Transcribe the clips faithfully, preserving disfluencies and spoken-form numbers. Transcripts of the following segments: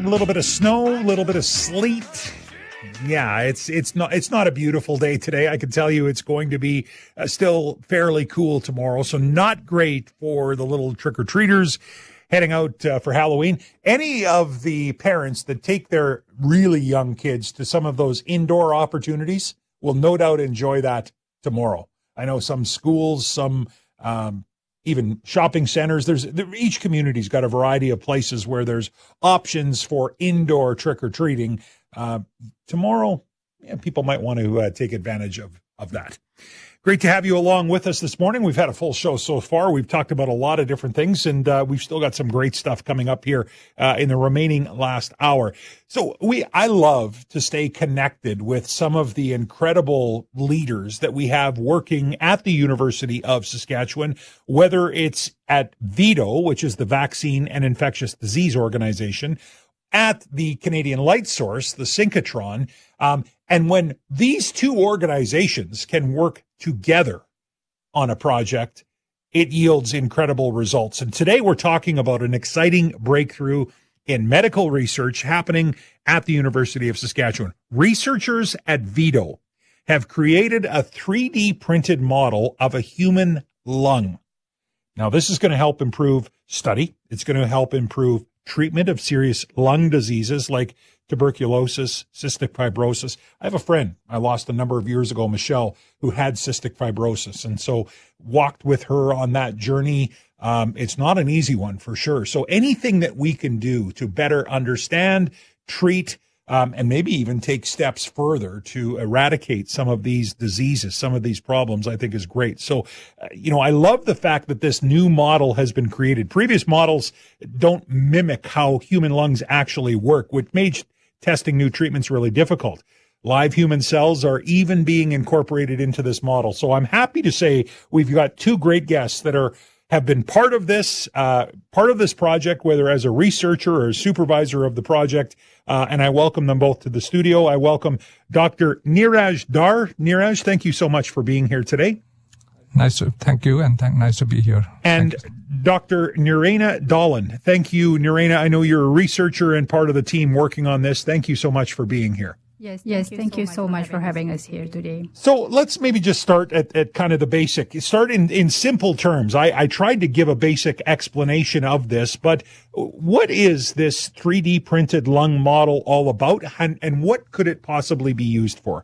a little bit of snow, a little bit of sleet. Yeah, it's it's not it's not a beautiful day today. I can tell you it's going to be uh, still fairly cool tomorrow, so not great for the little trick-or-treaters heading out uh, for Halloween. Any of the parents that take their really young kids to some of those indoor opportunities will no doubt enjoy that tomorrow. I know some schools, some um, even shopping centers. There's each community's got a variety of places where there's options for indoor trick-or-treating. Uh, tomorrow, yeah, people might want to uh, take advantage of, of that. Great to have you along with us this morning. We've had a full show so far. We've talked about a lot of different things, and uh, we've still got some great stuff coming up here uh, in the remaining last hour. So we, I love to stay connected with some of the incredible leaders that we have working at the University of Saskatchewan, whether it's at VIDO, which is the Vaccine and Infectious Disease Organization, at the Canadian Light Source, the synchrotron. Um, and when these two organizations can work together on a project, it yields incredible results. And today we're talking about an exciting breakthrough in medical research happening at the University of Saskatchewan. Researchers at VIDO have created a three D printed model of a human lung. Now, this is going to help improve study. It's going to help improve treatment of serious lung diseases like tuberculosis, cystic fibrosis. I have a friend I lost a number of years ago, Michelle, who had cystic fibrosis, and so walked with her on that journey. Um, it's not an easy one for sure. So anything that we can do to better understand, treat, um, and maybe even take steps further to eradicate some of these diseases, some of these problems, I think is great. So, uh, you know, I love the fact that this new model has been created. Previous models don't mimic how human lungs actually work, which made testing new treatments really difficult. Live human cells are even being incorporated into this model. So I'm happy to say we've got two great guests that are have been part of this, uh, part of this project, whether as a researcher or a supervisor of the project. Uh, and I welcome them both to the studio. I welcome Doctor Neeraj Dar. Neeraj, thank you so much for being here today. Nice to, thank you, and thank, nice to be here. And Doctor Nirena Dhallin. Thank you, Nirena. I know you're a researcher and part of the team working on this. Thank you so much for being here. Yes, thank yes, you thank so you so much for having us here today. So let's maybe just start at, at kind of the basic, start in, in simple terms. I, I tried to give a basic explanation of this, but what is this three D printed lung model all about, and, and what could it possibly be used for?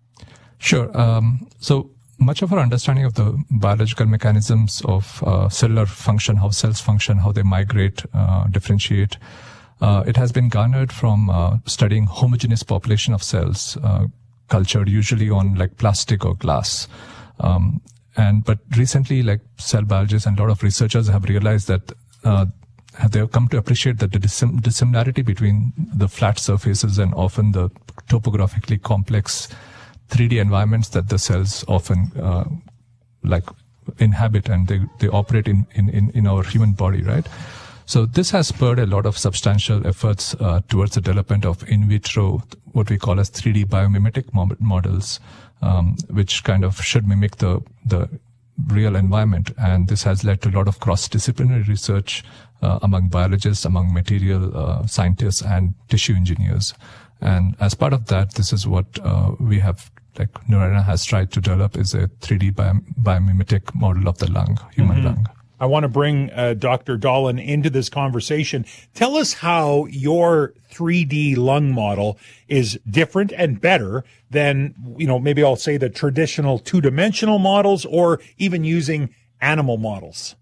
Sure. Um, so much of our understanding of the biological mechanisms of uh, cellular function, how cells function, how they migrate, uh, differentiate, Uh, it has been garnered from uh, studying homogeneous population of cells, uh, cultured usually on like plastic or glass. Um, and but recently, like cell biologists and a lot of researchers have realized that uh, they have come to appreciate that the dissim- dissimilarity between the flat surfaces and often the topographically complex three D environments that the cells often uh, like inhabit and they they operate in in in, in our human body, right? So this has spurred a lot of substantial efforts uh, towards the development of in vitro, what we call as three D biomimetic mo- models, um, which kind of should mimic the the real environment. And this has led to a lot of cross-disciplinary research uh, among biologists, among material uh, scientists, and tissue engineers. And as part of that, this is what uh, we have, like Nirena has tried to develop, is a three D bio- biomimetic model of the lung, human mm-hmm. lung. I want to bring uh, Doctor Dhallin into this conversation. Tell us how your three D lung model is different and better than, you know, maybe I'll say the traditional two-dimensional models or even using animal models.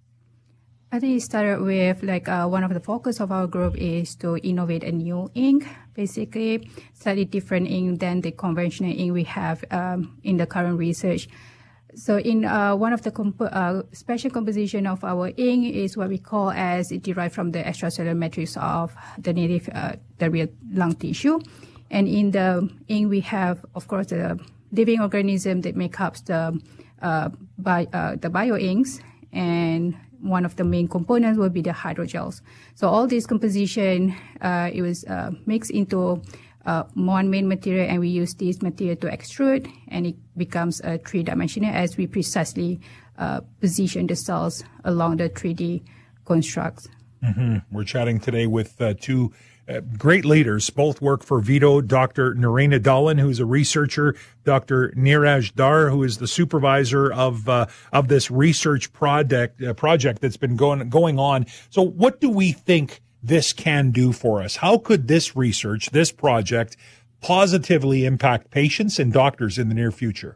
I think it started with like uh, one of the focus of our group is to innovate a new ink, basically slightly different ink than the conventional ink we have um, in the current research. So in uh, one of the comp- uh, special composition of our ink is what we call as it derived from the extracellular matrix of the native, uh, the real lung tissue. And in the ink we have, of course, the living organism that make up the, uh, bi- uh, the bioinks, and one of the main components will be the hydrogels. So all this composition, uh, it was uh, mixed into Uh, one main material, and we use this material to extrude, and it becomes a three-dimensional as we precisely uh, position the cells along the three D constructs. Mm-hmm. We're chatting today with uh, two uh, great leaders. Both work for Vito. Doctor Narayana Dhalan, who's a researcher, Doctor Neeraj Dar, who is the supervisor of uh, of this research project uh, project that's been going going on. So, what do we think this can do for us? How could this research, this project, positively impact patients and doctors in the near future?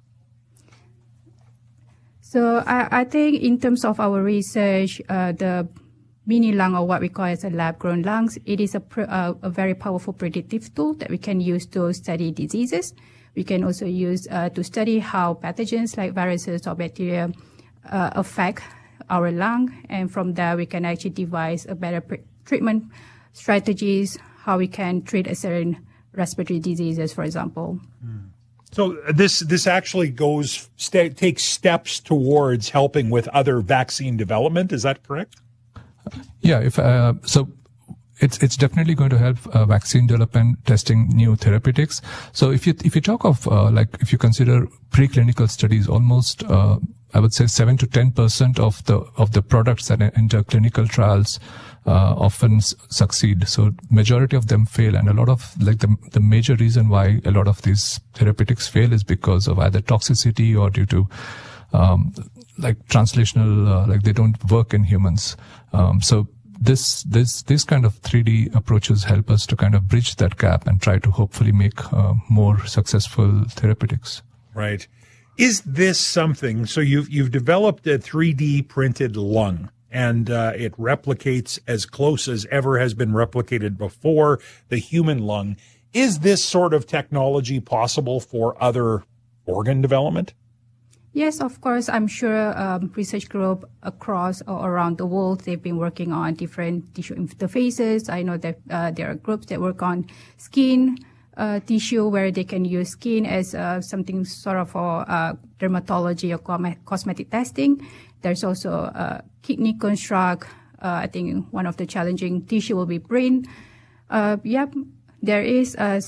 So I, I think in terms of our research, uh, the mini lung, or what we call as a lab-grown lungs, it is a, pr- uh, a very powerful predictive tool that we can use to study diseases. We can also use uh, to study how pathogens like viruses or bacteria uh, affect our lung, and from there we can actually devise a better pre- treatment strategies, how we can treat a certain respiratory diseases, for example. Mm. So this this actually goes st- takes steps towards helping with other vaccine development. Is that correct? Yeah. If uh, so, it's it's definitely going to help uh, vaccine development, testing new therapeutics. So if you if you talk of uh, like if you consider preclinical studies, almost uh, I would say seven to ten percent of the of the products that enter clinical trials uh, often s- succeed. So majority of them fail, and a lot of like the the major reason why a lot of these therapeutics fail is because of either toxicity or due to um, like translational, uh, like they don't work in humans. Um, so this this this kind of three D approaches help us to kind of bridge that gap and try to hopefully make uh, more successful therapeutics. Right. Is this something? So you've you've developed a three D printed lung, and uh, it replicates as close as ever has been replicated before the human lung. Is this sort of technology possible for other organ development? Yes, of course. I'm sure um, research group across or around the world, they've been working on different tissue interfaces. I know that uh, there are groups that work on skin uh, tissue, where they can use skin as uh, something sort of for uh, dermatology or com- cosmetic testing. There's also uh, kidney construct. Uh, I think one of the challenging tissue will be brain. Uh, yep, there is a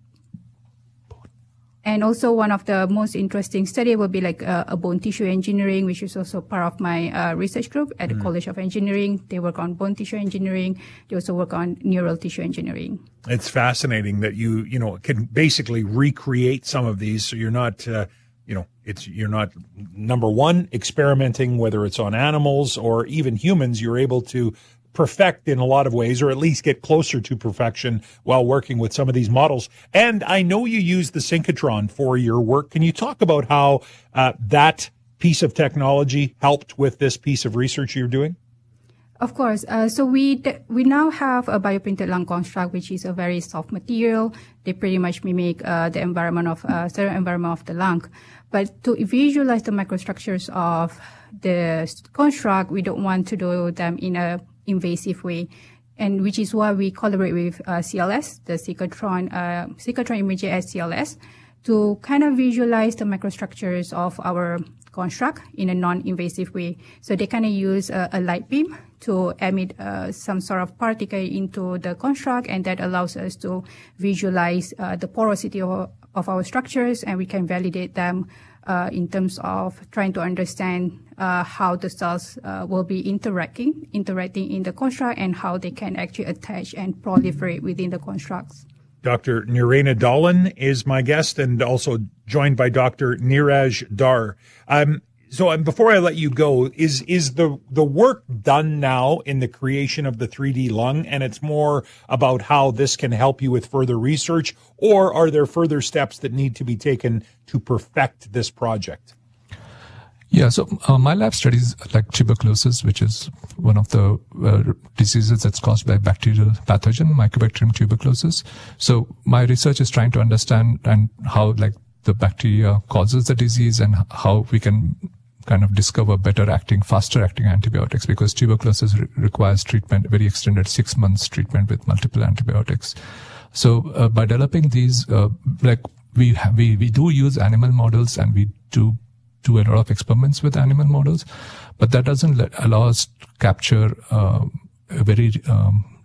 And also one of the most interesting study will be like uh, a bone tissue engineering, which is also part of my uh, research group at the mm. College of Engineering. They work on bone tissue engineering. They also work on neural tissue engineering. It's fascinating that you, you know, can basically recreate some of these. So you're not, uh, you know, it's, you're not, number one, experimenting, whether it's on animals or even humans. You're able to perfect in a lot of ways, or at least get closer to perfection while working with some of these models. And I know you use the synchrotron for your work. Can you talk about how uh, that piece of technology helped with this piece of research you're doing? Of course. Uh, so we d- we now have a bioprinted lung construct, which is a very soft material. They pretty much mimic uh, the environment of uh, certain environment of the lung. But to visualize the microstructures of the construct, we don't want to do them in a invasive way, and which is why we collaborate with uh, C L S, the Synchrotron, uh, Synchrotron Imager at C L S, to kind of visualize the microstructures of our construct in a non-invasive way. So they kind of use a, a light beam to emit uh, some sort of particle into the construct, and that allows us to visualize uh, the porosity of, of our structures, and we can validate them Uh, in terms of trying to understand uh, how the cells uh, will be interacting, interacting in the construct, and how they can actually attach and proliferate within the constructs. Doctor Narayana Dhalan is my guest, and also joined by Doctor Neeraj Dar. Um, so um, before I let you go, is is the the work done now in the creation of the three D lung, and it's more about how this can help you with further research, or are there further steps that need to be taken to perfect this project? Yeah, so uh, my lab studies like tuberculosis, which is one of the uh, diseases that's caused by bacterial pathogen, Mycobacterium tuberculosis. So my research is trying to understand and how like the bacteria causes the disease, and how we can kind of discover better acting, faster acting antibiotics, because tuberculosis re- requires treatment, very extended six months treatment with multiple antibiotics. So uh, by developing these, uh, like we, have, we we do use animal models, and we do do a lot of experiments with animal models, but that doesn't let, allow us to capture uh, a very um,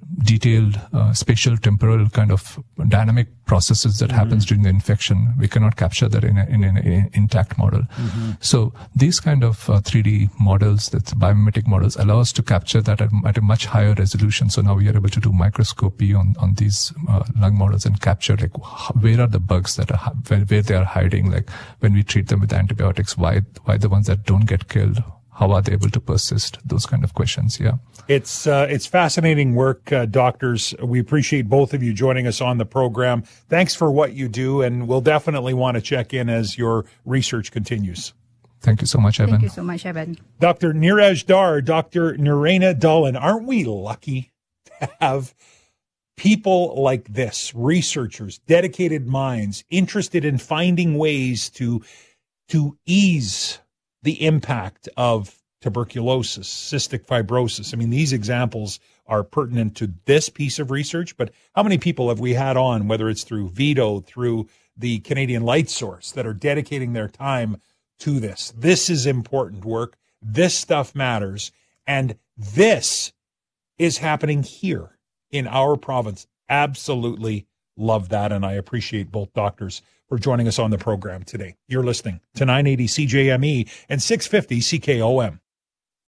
detailed uh, spatial temporal kind of dynamic processes that mm-hmm. happens during the infection. We cannot capture that in an in a, in a intact model. Mm-hmm. So these kind of uh, three D models, that biomimetic models, allow us to capture that at, at a much higher resolution. So now we are able to do microscopy on, on these uh, lung models and capture like where are the bugs that are, where, where they are hiding, like when we treat them with antibiotics, why, why the ones that don't get killed, how are they able to persist? Those kind of questions. Yeah. It's, uh, it's fascinating work, uh, doctors. We appreciate both of you joining us on the program. Thanks for what you do. And we'll definitely want to check in as your research continues. Thank you so much, Evan. Thank you so much, Evan. Doctor Neeraj Dar, Doctor Naraina Dhillon, aren't we lucky to have people like this, researchers, dedicated minds, interested in finding ways to, to ease the impact of tuberculosis, cystic fibrosis? I mean, these examples are pertinent to this piece of research, but how many people have we had on, whether it's through VITO, through the Canadian Light Source, that are dedicating their time to this? This is important work. This stuff matters. And this is happening here in our province. Absolutely love that. And I appreciate both doctors for joining us on the program today. You're listening to nine eighty C J M E and six fifty C K O M.